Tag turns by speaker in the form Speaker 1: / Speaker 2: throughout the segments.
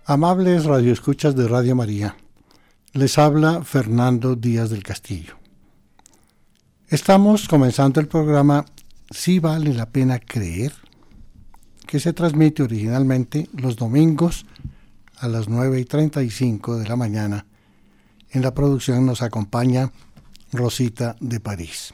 Speaker 1: Amables radioescuchas de Radio María, les habla Fernando Díaz del Castillo. Estamos comenzando el programa ¿Sí vale la pena creer?, que se transmite originalmente los domingos a las 9:35 de la mañana. En la producción nos acompaña Rosita de París.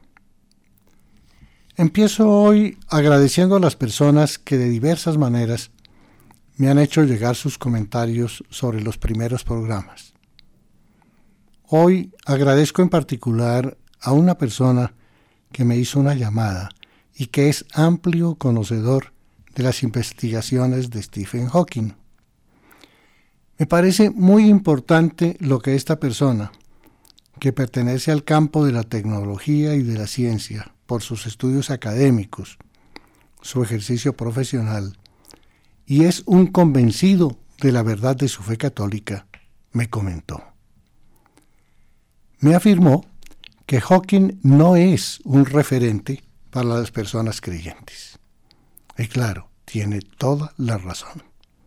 Speaker 1: Empiezo hoy agradeciendo a las personas que de diversas maneras me han hecho llegar sus comentarios sobre los primeros programas. Hoy agradezco en particular a una persona que me hizo una llamada y que es amplio conocedor de las investigaciones de Stephen Hawking. Me parece muy importante lo que esta persona, que pertenece al campo de la tecnología y de la ciencia por sus estudios académicos, su ejercicio profesional, y es un convencido de la verdad de su fe católica, me comentó. Me afirmó que Hawking no es un referente para las personas creyentes. Y claro, tiene toda la razón.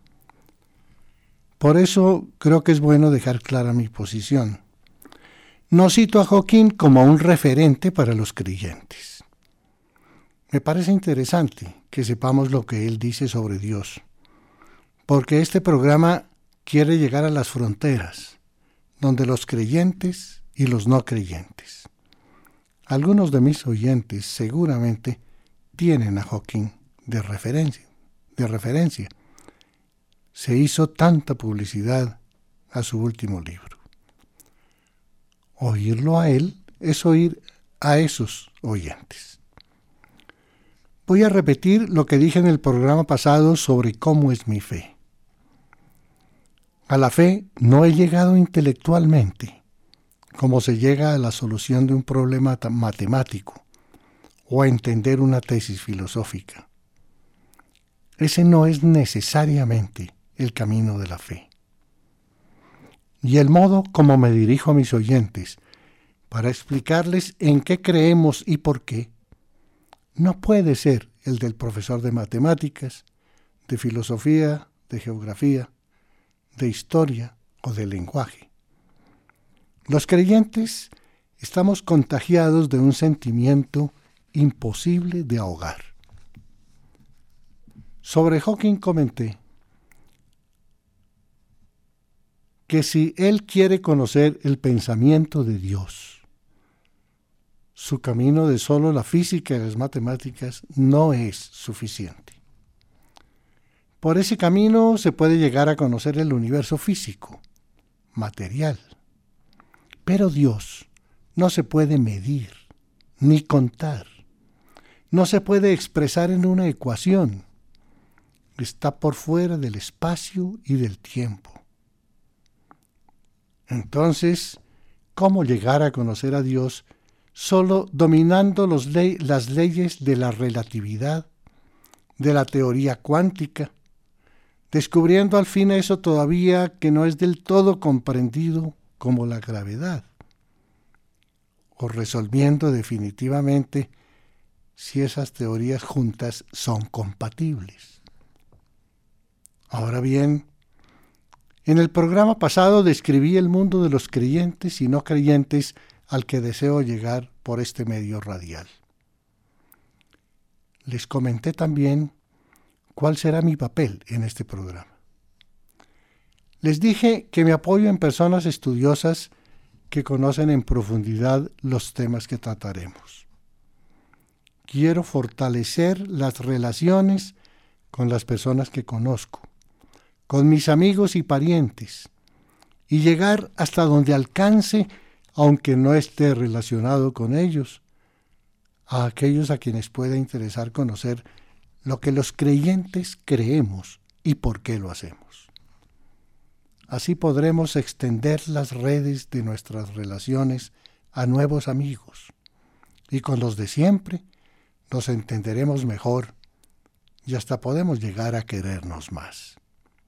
Speaker 1: Por eso creo que es bueno dejar clara mi posición. No cito a Hawking como un referente para los creyentes. Me parece interesante que sepamos lo que él dice sobre Dios, porque este programa quiere llegar a las fronteras, donde los creyentes y los no creyentes. Algunos de mis oyentes seguramente tienen a Hawking de referencia. Se hizo tanta publicidad a su último libro. Oírlo a él es oír a esos oyentes. Voy a repetir lo que dije en el programa pasado sobre cómo es mi fe. A la fe no he llegado intelectualmente, como se llega a la solución de un problema matemático o a entender una tesis filosófica. Ese no es necesariamente el camino de la fe. Y el modo como me dirijo a mis oyentes para explicarles en qué creemos y por qué, no puede ser el del profesor de matemáticas, de filosofía, de geografía, de historia o de lenguaje. Los creyentes estamos contagiados de un sentimiento imposible de ahogar. Sobre Hawking comenté que si él quiere conocer el pensamiento de Dios, su camino de solo la física y las matemáticas no es suficiente. Por ese camino se puede llegar a conocer el universo físico, material. Pero Dios no se puede medir, ni contar. No se puede expresar en una ecuación. Está por fuera del espacio y del tiempo. Entonces, ¿cómo llegar a conocer a Dios solo dominando las leyes de la relatividad, de la teoría cuántica, descubriendo al fin eso todavía que no es del todo comprendido como la gravedad, o resolviendo definitivamente si esas teorías juntas son compatibles? Ahora bien, en el programa pasado describí el mundo de los creyentes y no creyentes al que deseo llegar por este medio radial. Les comenté también cuál será mi papel en este programa. Les dije que me apoyo en personas estudiosas que conocen en profundidad los temas que trataremos. Quiero fortalecer las relaciones con las personas que conozco, con mis amigos y parientes, y llegar hasta donde alcance, aunque no esté relacionado con ellos, a aquellos a quienes pueda interesar conocer lo que los creyentes creemos y por qué lo hacemos. Así podremos extender las redes de nuestras relaciones a nuevos amigos, y con los de siempre nos entenderemos mejor y hasta podemos llegar a querernos más.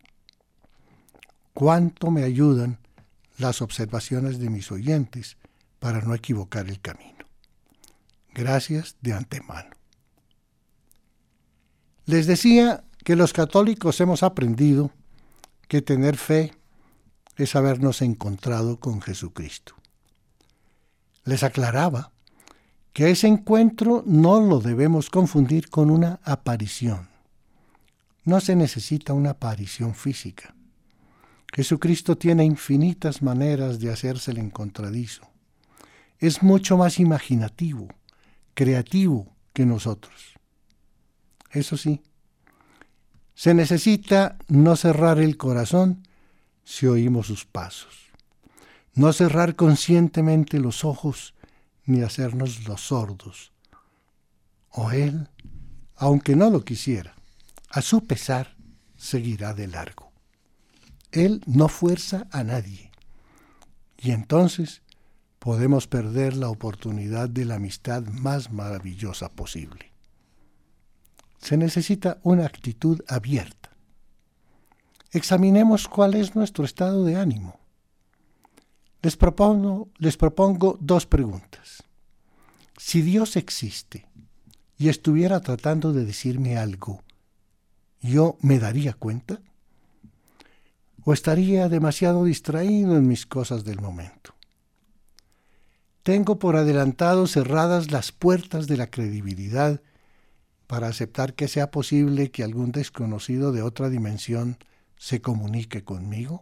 Speaker 1: Cuánto me ayudan las observaciones de mis oyentes para no equivocar el camino. Gracias de antemano. Les decía que los católicos hemos aprendido que tener fe es habernos encontrado con Jesucristo. Les aclaraba que ese encuentro no lo debemos confundir con una aparición. No se necesita una aparición física. Jesucristo tiene infinitas maneras de hacerse el encontradizo. Es mucho más imaginativo, creativo que nosotros. Eso sí, se necesita no cerrar el corazón si oímos sus pasos, no cerrar conscientemente los ojos ni hacernos los sordos. O Él, aunque no lo quisiera, a su pesar seguirá de largo. Él no fuerza a nadie. Y entonces podemos perder la oportunidad de la amistad más maravillosa posible. Se necesita una actitud abierta. Examinemos cuál es nuestro estado de ánimo. Les propongo dos preguntas. Si Dios existe y estuviera tratando de decirme algo, ¿yo me daría cuenta? ¿O estaría demasiado distraído en mis cosas del momento? Tengo por adelantado cerradas las puertas de la credibilidad para aceptar que sea posible que algún desconocido de otra dimensión se comunique conmigo.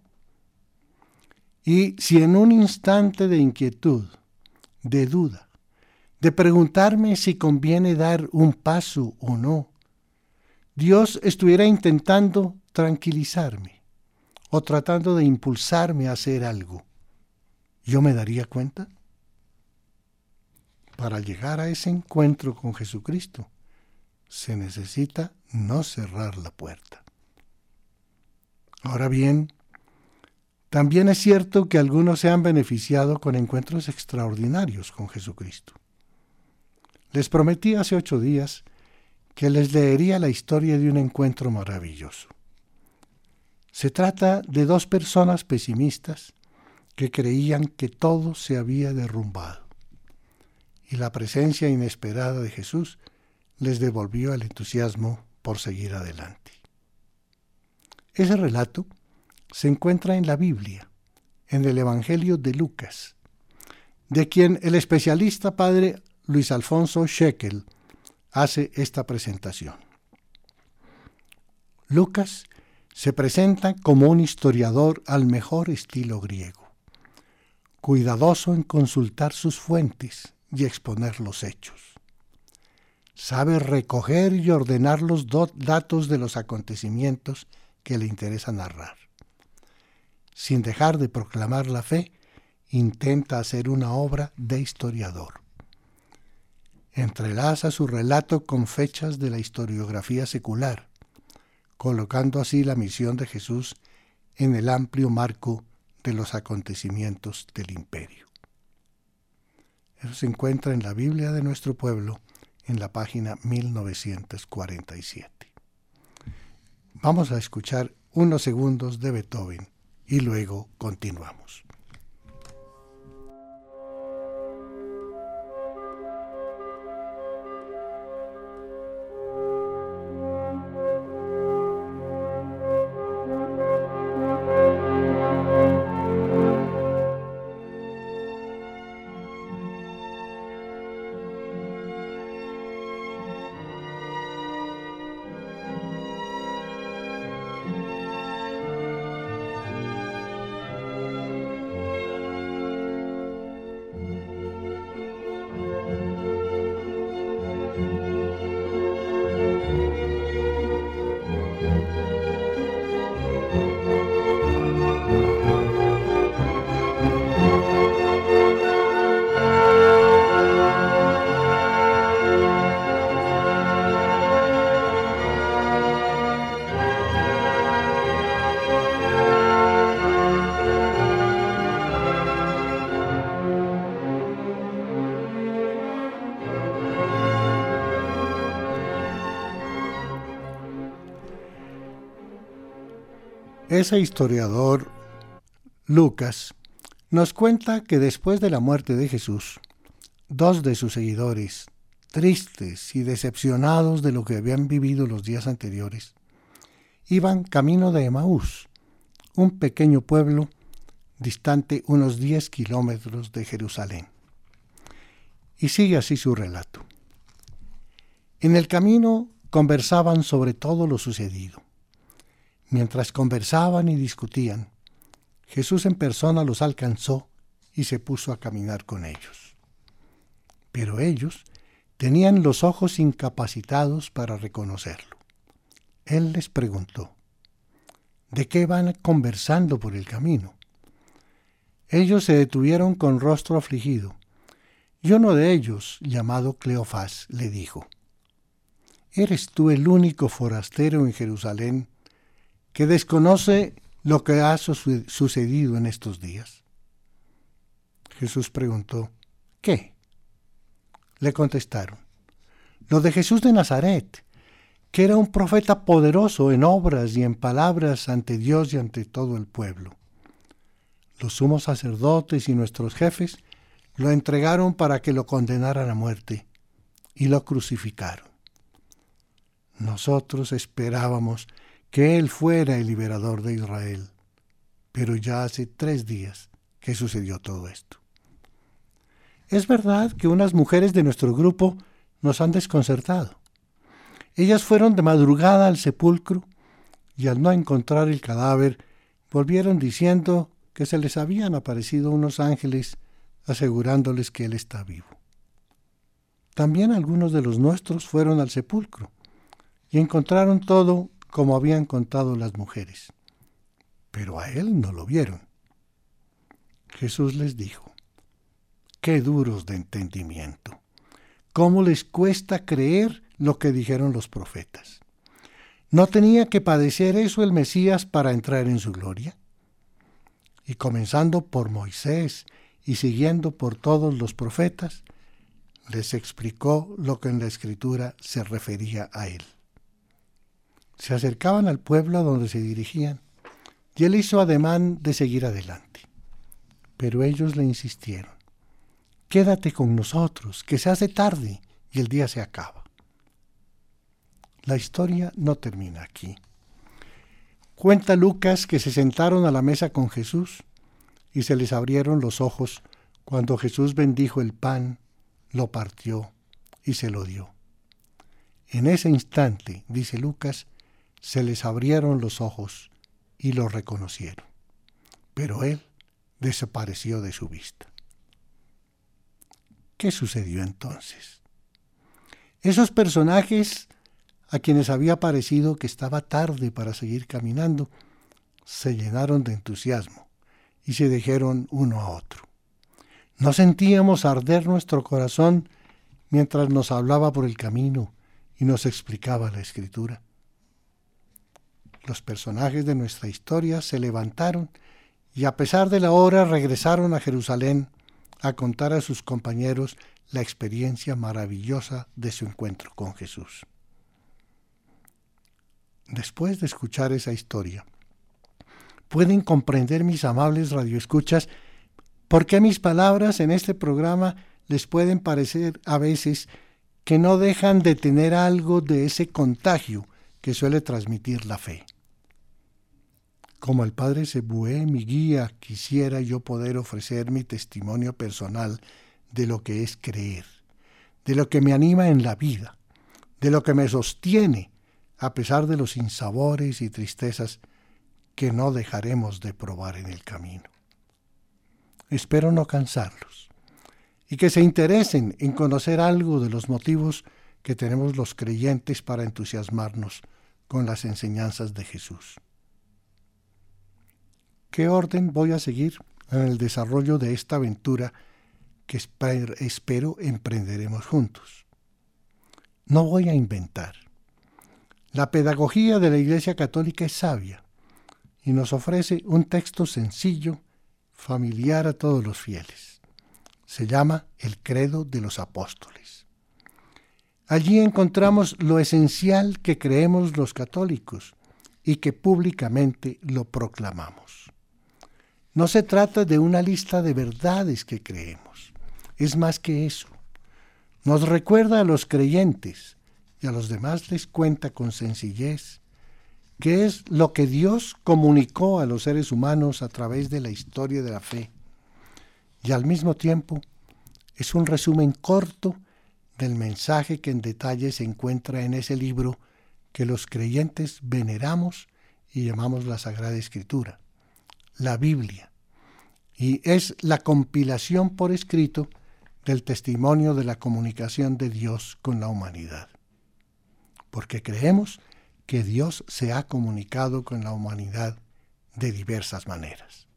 Speaker 1: Y si en un instante de inquietud, de duda, de preguntarme si conviene dar un paso o no, Dios estuviera intentando tranquilizarme o tratando de impulsarme a hacer algo, ¿yo me daría cuenta? Para llegar a ese encuentro con Jesucristo, se necesita no cerrar la puerta. Ahora bien, también es cierto que algunos se han beneficiado con encuentros extraordinarios con Jesucristo. Les prometí hace 8 días que les leería la historia de un encuentro maravilloso. Se trata de 2 personas pesimistas que creían que todo se había derrumbado, y la presencia inesperada de Jesús les devolvió el entusiasmo por seguir adelante. Ese relato se encuentra en la Biblia, en el Evangelio de Lucas, de quien el especialista padre Luis Alfonso Scheckel hace esta presentación. Lucas se presenta como un historiador al mejor estilo griego, cuidadoso en consultar sus fuentes y exponer los hechos. Sabe recoger y ordenar los datos de los acontecimientos que le interesa narrar. Sin dejar de proclamar la fe, intenta hacer una obra de historiador. Entrelaza su relato con fechas de la historiografía secular, colocando así la misión de Jesús en el amplio marco de los acontecimientos del imperio. Eso se encuentra en la Biblia de nuestro pueblo, en la página 1947. Vamos a escuchar unos segundos de Beethoven y luego continuamos. Ese historiador, Lucas, nos cuenta que después de la muerte de Jesús, 2 de sus seguidores, tristes y decepcionados de lo que habían vivido los días anteriores, iban camino de Emaús, un pequeño pueblo distante unos 10 kilómetros de Jerusalén. Y sigue así su relato. En el camino conversaban sobre todo lo sucedido. Mientras conversaban y discutían, Jesús en persona los alcanzó y se puso a caminar con ellos. Pero ellos tenían los ojos incapacitados para reconocerlo. Él les preguntó, ¿de qué van conversando por el camino? Ellos se detuvieron con rostro afligido, y uno de ellos, llamado Cleofás, le dijo, ¿eres tú el único forastero en Jerusalén que desconoce lo que ha sucedido en estos días? Jesús preguntó, ¿qué? Le contestaron, lo de Jesús de Nazaret, que era un profeta poderoso en obras y en palabras ante Dios y ante todo el pueblo. Los sumos sacerdotes y nuestros jefes lo entregaron para que lo condenaran a muerte y lo crucificaron. Nosotros esperábamos que Él fuera el liberador de Israel, pero ya hace 3 días que sucedió todo esto. Es verdad que unas mujeres de nuestro grupo nos han desconcertado. Ellas fueron de madrugada al sepulcro y al no encontrar el cadáver, volvieron diciendo que se les habían aparecido unos ángeles asegurándoles que Él está vivo. También algunos de los nuestros fueron al sepulcro y encontraron todo como habían contado las mujeres, pero a Él no lo vieron. Jesús les dijo, ¡qué duros de entendimiento! ¿Cómo les cuesta creer lo que dijeron los profetas? ¿No tenía que padecer eso el Mesías para entrar en su gloria? Y comenzando por Moisés y siguiendo por todos los profetas, les explicó lo que en la Escritura se refería a Él. Se acercaban al pueblo a donde se dirigían, y Él hizo ademán de seguir adelante. Pero ellos le insistieron, quédate con nosotros, que se hace tarde y el día se acaba. La historia no termina aquí. Cuenta Lucas que se sentaron a la mesa con Jesús y se les abrieron los ojos cuando Jesús bendijo el pan, lo partió y se lo dio. En ese instante, dice Lucas, se les abrieron los ojos y lo reconocieron. Pero Él desapareció de su vista. ¿Qué sucedió entonces? Esos personajes a quienes había parecido que estaba tarde para seguir caminando, se llenaron de entusiasmo y se dijeron uno a otro. ¿No sentíamos arder nuestro corazón mientras nos hablaba por el camino y nos explicaba la Escritura? Los personajes de nuestra historia se levantaron y a pesar de la hora regresaron a Jerusalén a contar a sus compañeros la experiencia maravillosa de su encuentro con Jesús. Después de escuchar esa historia, pueden comprender, mis amables radioescuchas, por qué mis palabras en este programa les pueden parecer a veces que no dejan de tener algo de ese contagio que suele transmitir la fe. Como el Padre Sebué, mi guía, quisiera yo poder ofrecer mi testimonio personal de lo que es creer, de lo que me anima en la vida, de lo que me sostiene a pesar de los sinsabores y tristezas que no dejaremos de probar en el camino. Espero no cansarlos y que se interesen en conocer algo de los motivos que tenemos los creyentes para entusiasmarnos con las enseñanzas de Jesús. ¿Qué orden voy a seguir en el desarrollo de esta aventura que espero emprenderemos juntos? No voy a inventar. La pedagogía de la Iglesia Católica es sabia y nos ofrece un texto sencillo, familiar a todos los fieles. Se llama el Credo de los Apóstoles. Allí encontramos lo esencial que creemos los católicos y que públicamente lo proclamamos. No se trata de una lista de verdades que creemos, es más que eso. Nos recuerda a los creyentes y a los demás les cuenta con sencillez que es lo que Dios comunicó a los seres humanos a través de la historia de la fe. Y al mismo tiempo es un resumen corto del mensaje que en detalle se encuentra en ese libro que los creyentes veneramos y llamamos la Sagrada Escritura, la Biblia. Y es la compilación por escrito del testimonio de la comunicación de Dios con la humanidad. Porque creemos que Dios se ha comunicado con la humanidad de diversas maneras.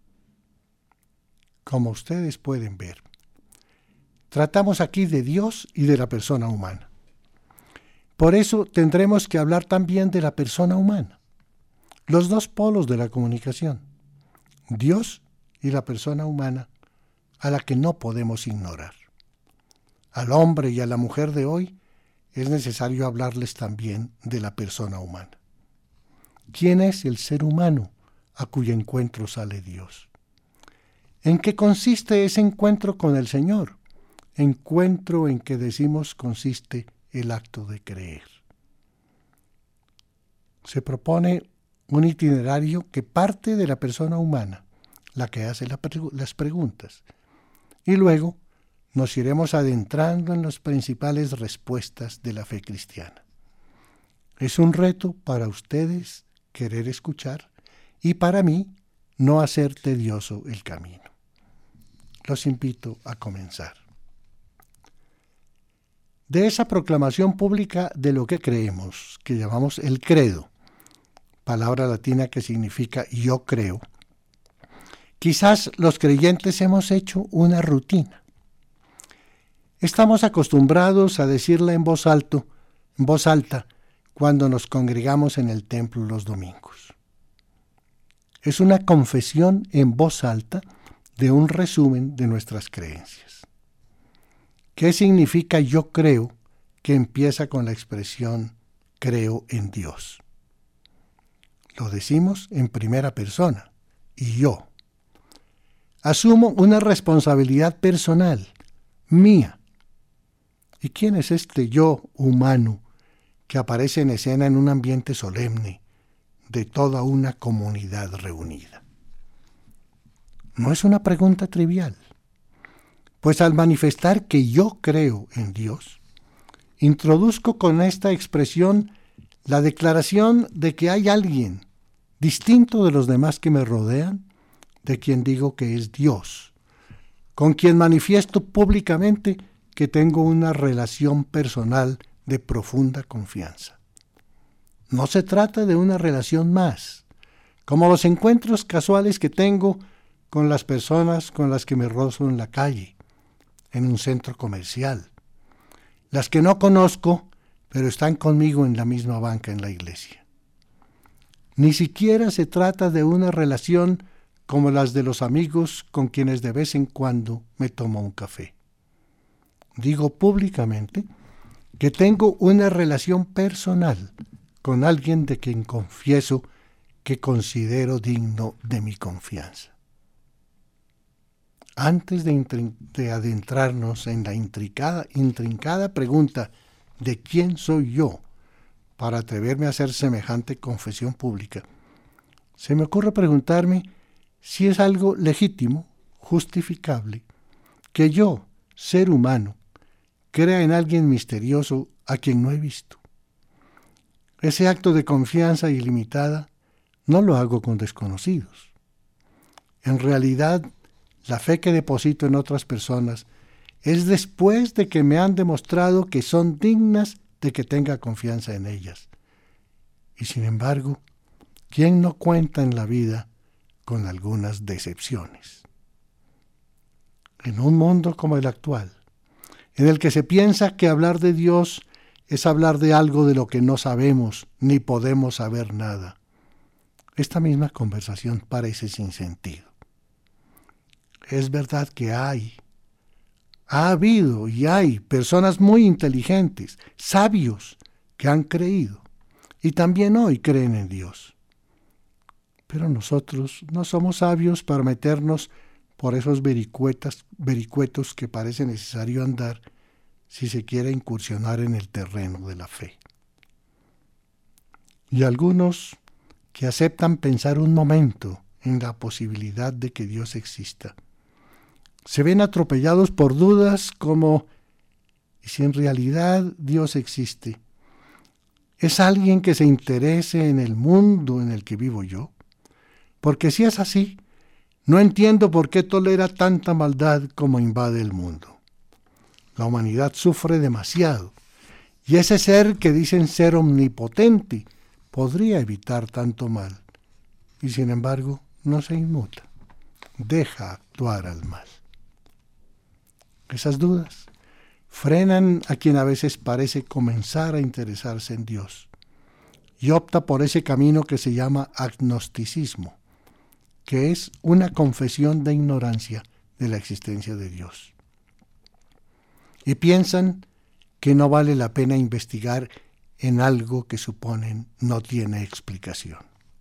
Speaker 1: Como ustedes pueden ver, tratamos aquí de Dios y de la persona humana. Por eso tendremos que hablar también de la persona humana, los dos polos de la comunicación, Dios y la persona humana, a la que no podemos ignorar. Al hombre y a la mujer de hoy es necesario hablarles también de la persona humana. ¿Quién es el ser humano a cuyo encuentro sale Dios? ¿En qué consiste ese encuentro con el Señor? Encuentro en que decimos consiste el acto de creer. Se propone un itinerario que parte de la persona humana, la que hace las preguntas, y luego nos iremos adentrando en las principales respuestas de la fe cristiana. Es un reto para ustedes querer escuchar y para mí no hacer tedioso el camino. Los invito a comenzar. De esa proclamación pública de lo que creemos, que llamamos el credo, palabra latina que significa yo creo, quizás los creyentes hemos hecho una rutina. Estamos acostumbrados a decirla en voz alta, cuando nos congregamos en el templo los domingos. Es una confesión en voz alta de un resumen de nuestras creencias. ¿Qué significa yo creo? Que empieza con la expresión creo en Dios. Lo decimos en primera persona, y yo. Asumo una responsabilidad personal, mía. ¿Y quién es este yo humano que aparece en escena en un ambiente solemne de toda una comunidad reunida? No es una pregunta trivial, pues al manifestar que yo creo en Dios, introduzco con esta expresión la declaración de que hay alguien distinto de los demás que me rodean, de quien digo que es Dios, con quien manifiesto públicamente que tengo una relación personal de profunda confianza. No se trata de una relación más, como los encuentros casuales que tengo con las personas con las que me rozo en la calle, en un centro comercial, las que no conozco, pero están conmigo en la misma banca en la iglesia. Ni siquiera se trata de una relación como las de los amigos con quienes de vez en cuando me tomo un café. Digo públicamente que tengo una relación personal con alguien de quien confieso que considero digno de mi confianza. Antes de adentrarnos en la intrincada pregunta de quién soy yo para atreverme a hacer semejante confesión pública, se me ocurre preguntarme si es algo legítimo, justificable, que yo, ser humano, crea en alguien misterioso a quien no he visto. Ese acto de confianza ilimitada no lo hago con desconocidos. En realidad, la fe que deposito en otras personas es después de que me han demostrado que son dignas de que tenga confianza en ellas. Y sin embargo, ¿quién no cuenta en la vida con algunas decepciones? En un mundo como el actual, en el que se piensa que hablar de Dios es hablar de algo de lo que no sabemos ni podemos saber nada, esta misma conversación parece sin sentido. Es verdad que ha habido y hay personas muy inteligentes, sabios, que han creído y también hoy creen en Dios. Pero nosotros no somos sabios para meternos por esos vericuetos que parece necesario andar si se quiere incursionar en el terreno de la fe. y algunos que aceptan pensar un momento en la posibilidad de que Dios exista. Se ven atropellados por dudas como, ¿y si en realidad Dios existe? ¿Es alguien que se interese en el mundo en el que vivo yo? Porque si es así, no entiendo por qué tolera tanta maldad como invade el mundo. La humanidad sufre demasiado, y ese ser que dicen ser omnipotente podría evitar tanto mal, y sin embargo no se inmuta, deja actuar al mal. Esas dudas frenan a quien a veces parece comenzar a interesarse en Dios y opta por ese camino que se llama agnosticismo, que es una confesión de ignorancia de la existencia de Dios. Y piensan que no vale la pena investigar en algo que suponen no tiene explicación.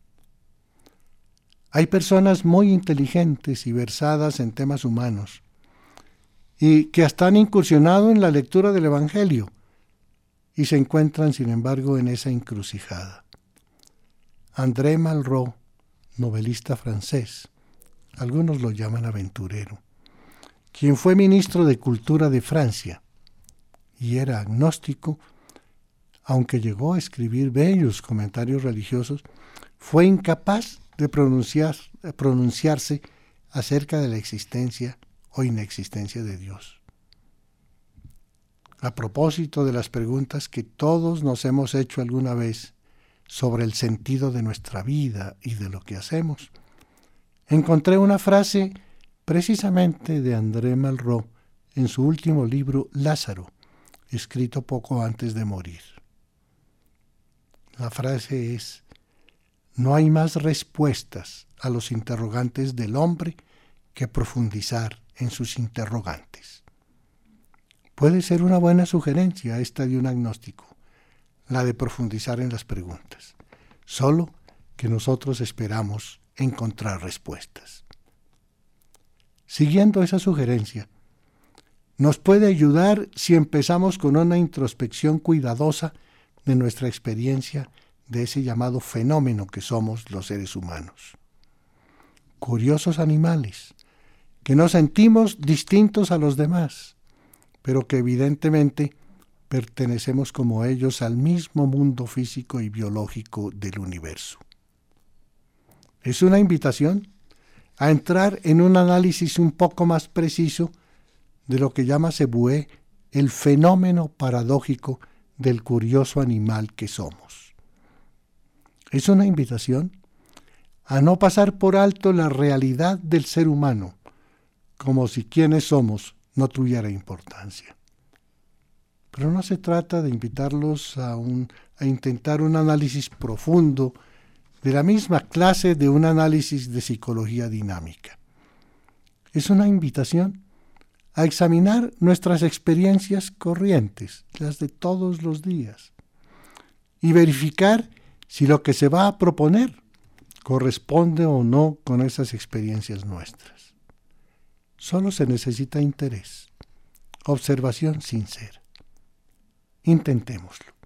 Speaker 1: Hay personas muy inteligentes y versadas en temas humanos y que hasta han incursionado en la lectura del Evangelio y se encuentran, sin embargo, en esa encrucijada. André Malraux, novelista francés, algunos lo llaman aventurero, quien fue ministro de Cultura de Francia y era agnóstico, aunque llegó a escribir bellos comentarios religiosos, fue incapaz de pronunciarse acerca de la existencia o inexistencia de Dios. A propósito de las preguntas que todos nos hemos hecho alguna vez sobre el sentido de nuestra vida y de lo que hacemos, encontré una frase precisamente de André Malraux en su último libro Lázaro, escrito poco antes de morir. La frase es: no hay más respuestas a los interrogantes del hombre que profundizar en sus interrogantes. Puede ser una buena sugerencia esta de un agnóstico, la de profundizar en las preguntas, solo que nosotros esperamos encontrar respuestas. Siguiendo esa sugerencia, nos puede ayudar si empezamos con una introspección cuidadosa de nuestra experiencia de ese llamado fenómeno que somos los seres humanos. Curiosos animales, que nos sentimos distintos a los demás, pero que evidentemente pertenecemos como ellos al mismo mundo físico y biológico del universo. Es una invitación a entrar en un análisis un poco más preciso de lo que llama Sebué el fenómeno paradójico del curioso animal que somos. Es una invitación a no pasar por alto la realidad del ser humano, como si quienes somos no tuviera importancia. Pero no se trata de invitarlos a intentar un análisis profundo de la misma clase de un análisis de psicología dinámica. Es una invitación a examinar nuestras experiencias corrientes, las de todos los días, y verificar si lo que se va a proponer corresponde o no con esas experiencias nuestras. Solo se necesita interés, observación sincera. Intentémoslo.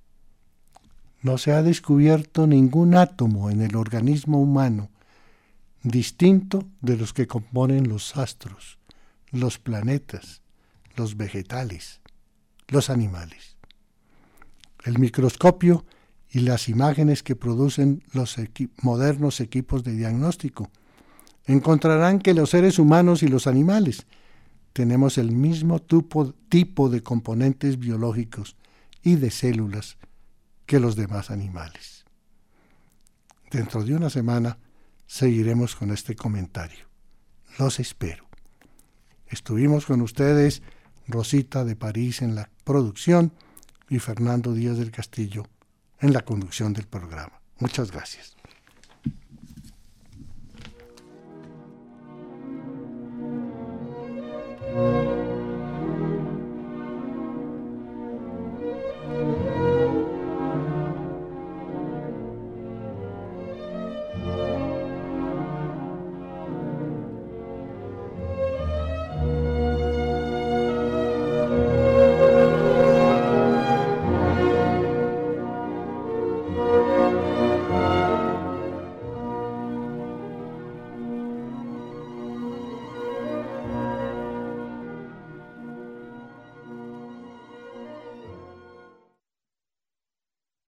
Speaker 1: No se ha descubierto ningún átomo en el organismo humano distinto de los que componen los astros, los planetas, los vegetales, los animales. El microscopio y las imágenes que producen los modernos equipos de diagnóstico encontrarán que los seres humanos y los animales tenemos el mismo tipo de componentes biológicos y de células que los demás animales. Dentro de una semana seguiremos con este comentario. Los espero. Estuvimos con ustedes Rosita de París en la producción y Fernando Díaz del Castillo en la conducción del programa. Muchas gracias.